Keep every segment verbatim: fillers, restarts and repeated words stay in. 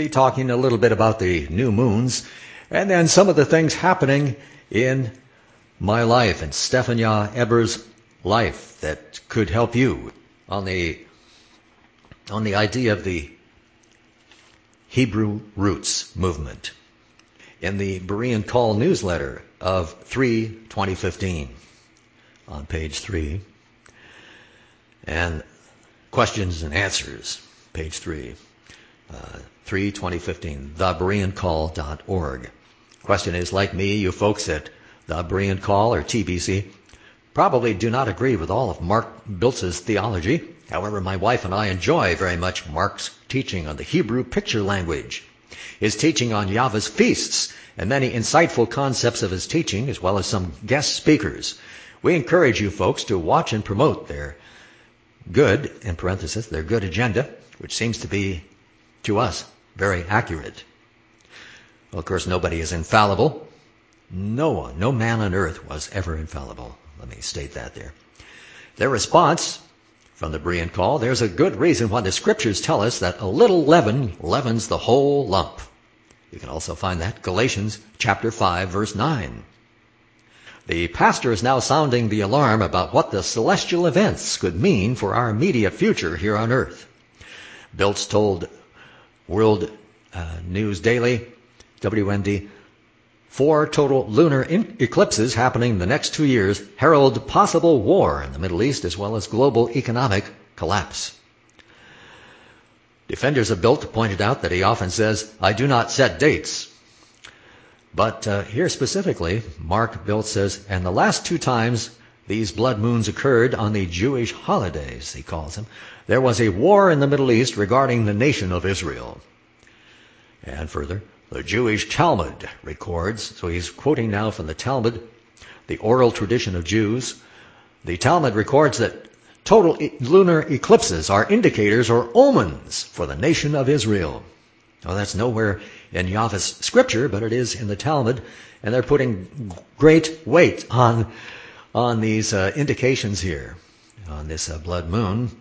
be talking a little bit about the new moons and then some of the things happening in my life and Stefania Eber's life that could help you on the on the idea of the Hebrew Roots movement in the Berean Call newsletter of three twenty fifteen on page three, and questions and answers, page three, uh, three twenty fifteen, the berean call dot org. Question is, like me, you folks at the Berean Call or T B C probably do not agree with all of Mark Biltz's theology. However, my wife and I enjoy very much Mark's teaching on the Hebrew picture language, his teaching on Yahweh's feasts, and many insightful concepts of his teaching, as well as some guest speakers. We encourage you folks to watch and promote their good, in parenthesis, their good agenda, which seems to be, to us, very accurate. Well, of course, nobody is infallible. No one, no man on earth was ever infallible. Let me state that there. Their response from the Berean Call, there's a good reason why the scriptures tell us that a little leaven leavens the whole lump. You can also find that Galatians chapter five, verse nine. The pastor is now sounding the alarm about what the celestial events could mean for our immediate future here on earth. Biltz told World uh, News Daily, W N D, four total lunar in- eclipses happening in the next two years herald possible war in the Middle East as well as global economic collapse. Defenders of Biltz pointed out that he often says, I do not set dates. But uh, here specifically, Mark Biltz says, and the last two times these blood moons occurred on the Jewish holidays, he calls them, there was a war in the Middle East regarding the nation of Israel. And further, the Jewish Talmud records, so he's quoting now from the Talmud, the oral tradition of Jews. The Talmud records that total e- lunar eclipses are indicators or omens for the nation of Israel. Now, that's nowhere in Yahweh's scripture, but it is in the Talmud, and they're putting great weight on, on these uh, indications here, on this uh, blood moon.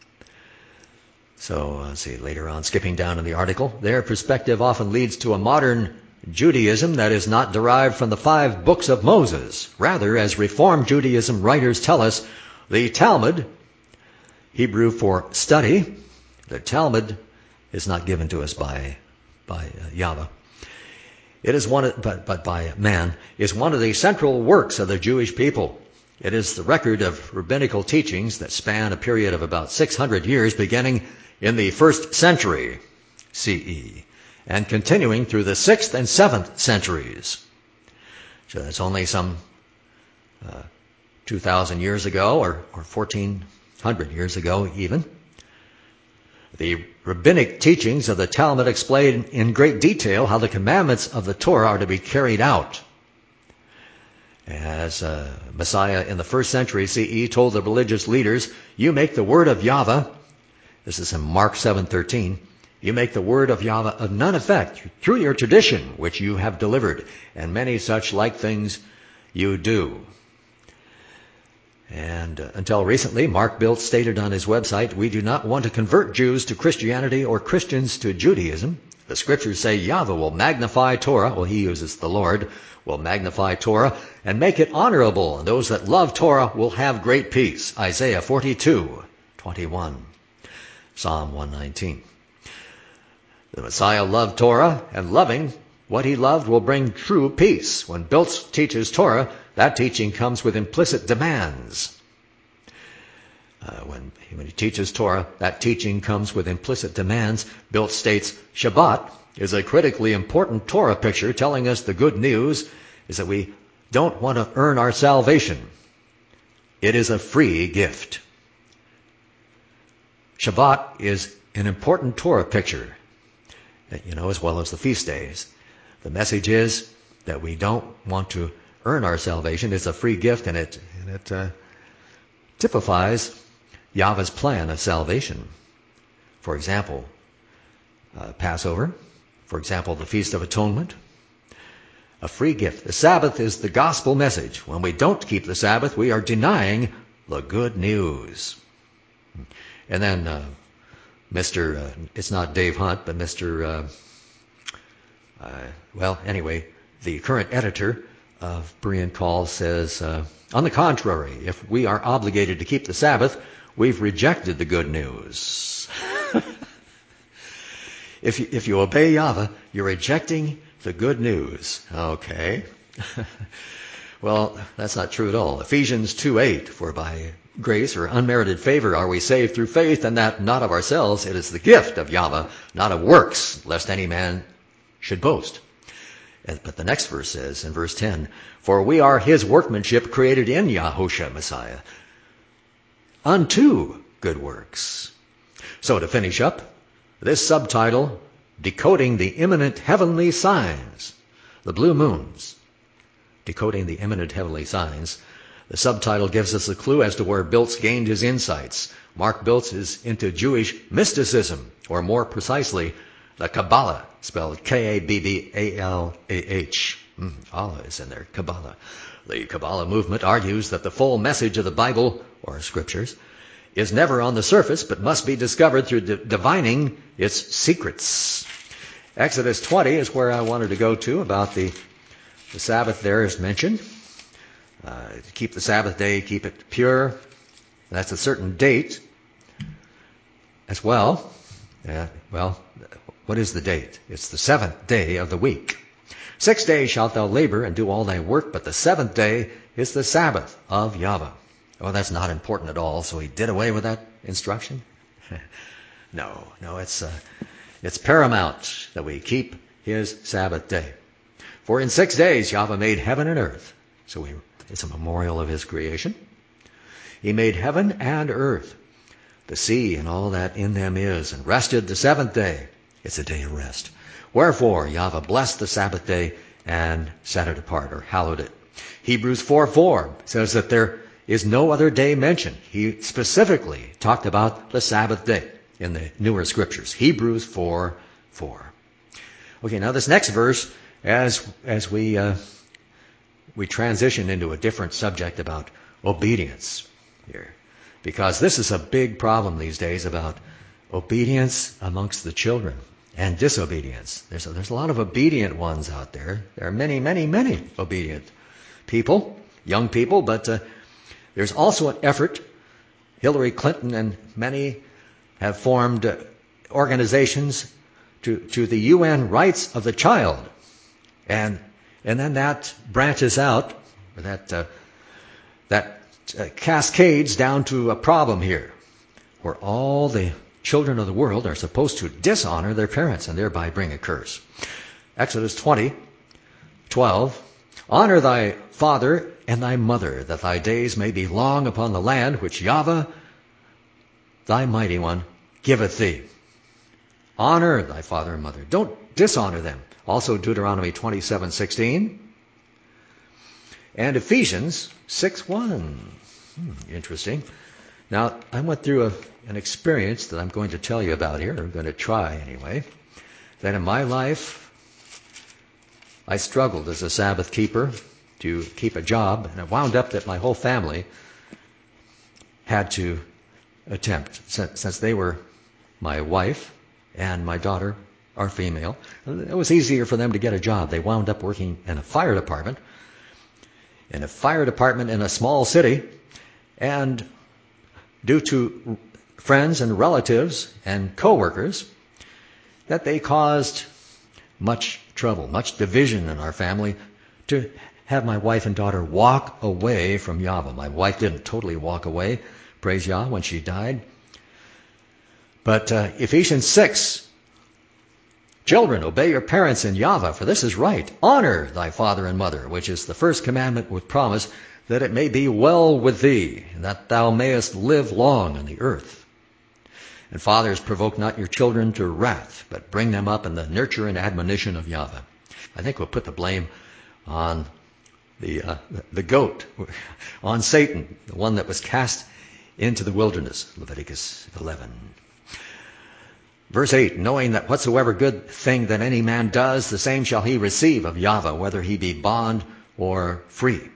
So, let's see, later on, skipping down in the article, their perspective often leads to a modern Judaism that is not derived from the five books of Moses. Rather, as Reformed Judaism writers tell us, the Talmud, Hebrew for study, the Talmud is not given to us by, by uh, Yahweh. It is one, of, but, but by man, is one of the central works of the Jewish people. It is the record of rabbinical teachings that span a period of about six hundred years, beginning in the first century C E and continuing through the sixth and seventh centuries. So that's only some uh, two thousand years ago, or, or fourteen hundred years ago even. The rabbinic teachings of the Talmud explain in great detail how the commandments of the Torah are to be carried out. As uh, Messiah in the first century C E told the religious leaders, you make the word of Yahweh, this is in Mark seven thirteen, you make the word of Yahweh of none effect through your tradition which you have delivered, and many such like things you do. And uh, until recently, Mark Biltz stated on his website, we do not want to convert Jews to Christianity or Christians to Judaism. The scriptures say Yahweh will magnify Torah, well, he uses the Lord, will magnify Torah and make it honorable, and those that love Torah will have great peace. Isaiah forty-two twenty-one, Psalm one nineteen. The Messiah loved Torah, and loving what he loved will bring true peace. When Biltz teaches Torah, that teaching comes with implicit demands. Uh, when, when he teaches Torah, that teaching comes with implicit demands. Biltz states, Shabbat is a critically important Torah picture telling us the good news is that we don't want to earn our salvation. It is a free gift. Shabbat is an important Torah picture, you know, as well as the feast days. The message is that we don't want to earn our salvation. It's a free gift, and it, and it uh, typifies Yahweh's plan of salvation. For example, uh, Passover. For example, the Feast of Atonement. A free gift. The Sabbath is the gospel message. When we don't keep the Sabbath, we are denying the good news. And then uh, Mister Uh, it's not Dave Hunt, but Mister Uh, Uh, well, anyway, the current editor of Berean Call says, uh, on the contrary, if we are obligated to keep the Sabbath, we've rejected the good news. if, you, if you obey Yahweh, you're rejecting the good news. Okay. Well, that's not true at all. Ephesians two eight, for by grace or unmerited favor are we saved through faith, and that not of ourselves, it is the gift of Yahweh, not of works, lest any man should boast. But the next verse says, in verse ten, for we are his workmanship created in Yahushua Messiah unto good works. So to finish up, this subtitle, Decoding the Imminent Heavenly Signs, the Blue Moons, Decoding the Imminent Heavenly Signs, the subtitle gives us a clue as to where Biltz gained his insights. Mark Biltz is into Jewish mysticism, or more precisely, the Kabbalah, spelled K A B B A L A H. Mm, Allah is in there, Kabbalah. The Kabbalah movement argues that the full message of the Bible, or Scriptures, is never on the surface, but must be discovered through di- divining its secrets. Exodus twenty is where I wanted to go to about the, the Sabbath there is mentioned. Uh, to keep the Sabbath day, keep it pure. That's a certain date as well. Uh, well, what is the date? It's the seventh day of the week. Six days shalt thou labor and do all thy work, but the seventh day is the Sabbath of Yahweh. Oh, that's not important at all, so he did away with that instruction? no, no, it's uh, it's paramount that we keep his Sabbath day. For in six days Yahweh made heaven and earth. So we, it's a memorial of his creation. He made heaven and earth, the sea and all that in them is, and rested the seventh day. It's a day of rest. Wherefore Yahweh blessed the Sabbath day and set it apart, or hallowed it. Hebrews four four says that there is no other day mentioned. He specifically talked about the Sabbath day in the newer scriptures. Hebrews four four. Okay, now this next verse, as as we uh, we transition into a different subject about obedience here, because this is a big problem these days about obedience amongst the children and disobedience. There's a, there's a lot of obedient ones out there. There are many, many, many obedient people, young people, but uh, there's also an effort. Hillary Clinton and many have formed uh, organizations to, to the U N rights of the child. And and then that branches out, or that, uh, that uh, cascades down to a problem here, where all the children of the world are supposed to dishonor their parents and thereby bring a curse. Exodus twenty twelve, honor thy father and thy mother, that thy days may be long upon the land which Yahweh, thy mighty one, giveth thee. Honor thy father and mother. Don't dishonor them. Also Deuteronomy twenty-seven sixteen. And Ephesians six one. Hmm, interesting. Now, I went through a, an experience that I'm going to tell you about here. I'm going to try anyway. That in my life, I struggled as a Sabbath keeper to keep a job, and it wound up that my whole family had to attempt, since, since they were my wife and my daughter are female. It was easier for them to get a job. They wound up working in a fire department, in a fire department in a small city, and due to friends and relatives and co-workers, that they caused much trouble, much division in our family, to have my wife and daughter walk away from Yahweh. My wife didn't totally walk away, praise Yah, when she died. But uh, Ephesians six, children, obey your parents in Yahweh, for this is right. Honor thy father and mother, which is the first commandment with promise, that it may be well with thee, and that thou mayest live long on the earth. And fathers, provoke not your children to wrath, but bring them up in the nurture and admonition of Yahweh. I think we'll put the blame on the uh, the goat, on Satan, the one that was cast into the wilderness, Leviticus eleven. Verse eight, knowing that whatsoever good thing that any man does, the same shall he receive of Yahweh, whether he be bond or free.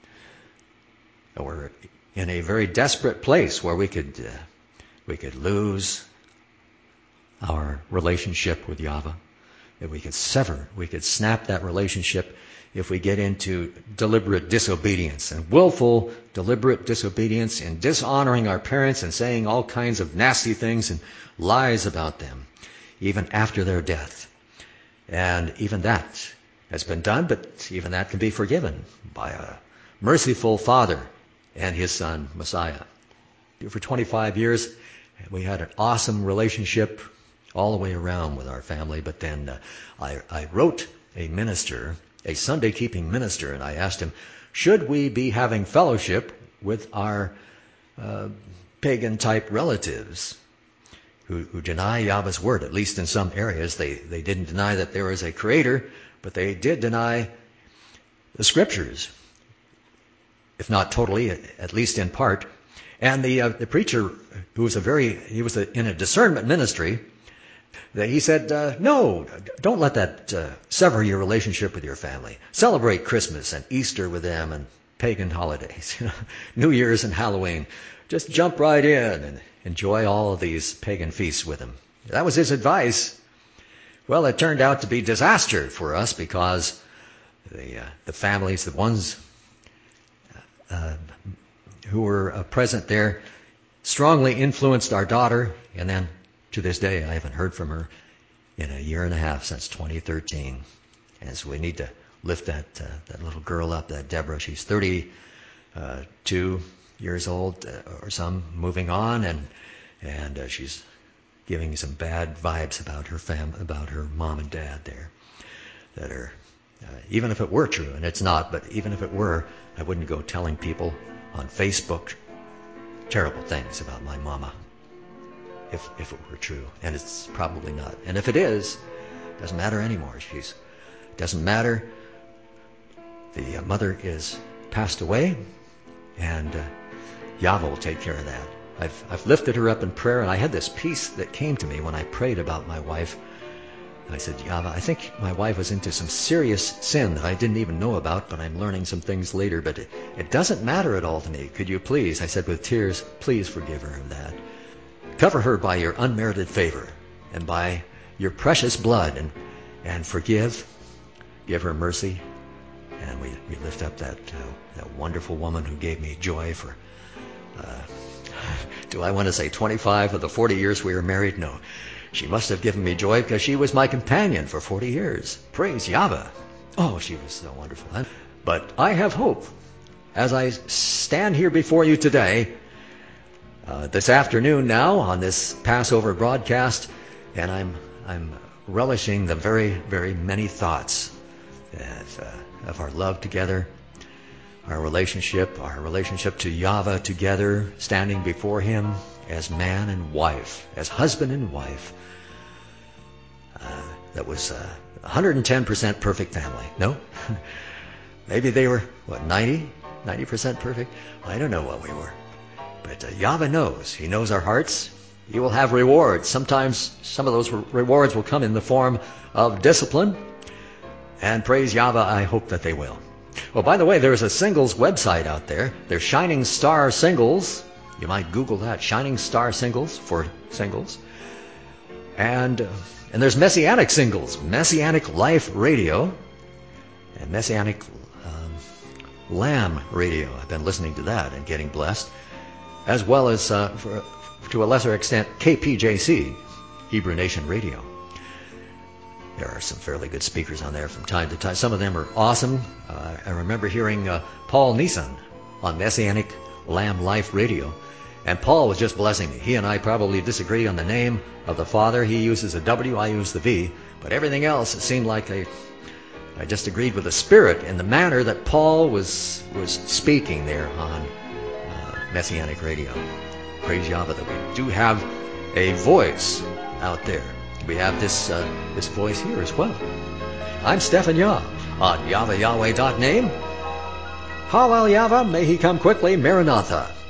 We're in a very desperate place where we could uh, we could lose our relationship with Yahweh. That we could sever, we could snap that relationship if we get into deliberate disobedience and willful, deliberate disobedience and dishonoring our parents and saying all kinds of nasty things and lies about them, even after their death. And even that has been done, but even that can be forgiven by a merciful Father and His Son, Messiah. For twenty-five years, we had an awesome relationship all the way around with our family, but then uh, I, I wrote a minister, a Sunday-keeping minister, and I asked him, should we be having fellowship with our uh, pagan-type relatives who, who deny Yahweh's word? At least in some areas, they, they didn't deny that there is a creator, but they did deny the scriptures, if not totally, at least in part. And the uh, the preacher, who was a very, he was a, in a discernment ministry, that he said, uh, no, don't let that uh, sever your relationship with your family. Celebrate Christmas and Easter with them and pagan holidays, you know, New Year's and Halloween. Just jump right in and enjoy all of these pagan feasts with them. That was his advice. Well, it turned out to be disaster for us because the uh, the families, the ones uh, who were uh, present there, strongly influenced our daughter, and then to this day, I haven't heard from her in a year and a half, since twenty thirteen. And so we need to lift that uh, that little girl up, that Deborah. She's thirty-two years old uh, or some, moving on, and and uh, she's giving some bad vibes about her fam, about her mom and dad there. That are, uh, even if it were true, and it's not, but even if it were, I wouldn't go telling people on Facebook terrible things about my mama. If if it were true, and it's probably not. And if it is, it doesn't matter anymore. She's doesn't matter. The uh, mother is passed away, and uh, Yahweh will take care of that. I've I've lifted her up in prayer, and I had this peace that came to me when I prayed about my wife. I said, Yahweh, I think my wife was into some serious sin that I didn't even know about, but I'm learning some things later. But it, it doesn't matter at all to me. Could you please, I said with tears, please forgive her of that. Cover her by your unmerited favor and by your precious blood, and and forgive. Give her mercy. And we, we lift up that uh, that wonderful woman who gave me joy for, uh, do I want to say twenty-five of the forty years we were married? No. She must have given me joy because she was my companion for forty years. Praise Yahweh. Oh, she was so wonderful. But I have hope as I stand here before you today, Uh, this afternoon now on this Passover broadcast, and I'm I'm relishing the very, very many thoughts of, uh, of our love together, our relationship, our relationship to Yahweh together, standing before Him as man and wife, as husband and wife. Uh, that was a uh, one hundred ten percent perfect family. No? Maybe they were, what, ninety? ninety percent perfect? I don't know what we were. But uh, Yahweh knows. He knows our hearts. He will have rewards. Sometimes some of those re- rewards will come in the form of discipline. And praise Yahweh, I hope that they will. Well, by the way, there's a singles website out there. There's Shining Star Singles. You might Google that, Shining Star Singles for singles. And, uh, and there's Messianic Singles, Messianic Life Radio, and Messianic um, Lamb Radio. I've been listening to that and getting blessed. As well as, uh, for, to a lesser extent, K P J C, Hebrew Nation Radio. There are some fairly good speakers on there from time to time. Some of them are awesome. Uh, I remember hearing uh, Paul Neeson on Messianic Lamb Life Radio, and Paul was just blessing me. He and I probably disagree on the name of the Father. He uses a W, I use the V, but everything else, it seemed like I, I just agreed with the Spirit in the manner that Paul was was speaking there on Messianic Radio. Praise Yahweh that we do have a voice out there. We have this uh, this voice here as well. I'm Stephan Yah on Yahweh Yahweh dot name. Hallel Yahweh, may He come quickly. Maranatha.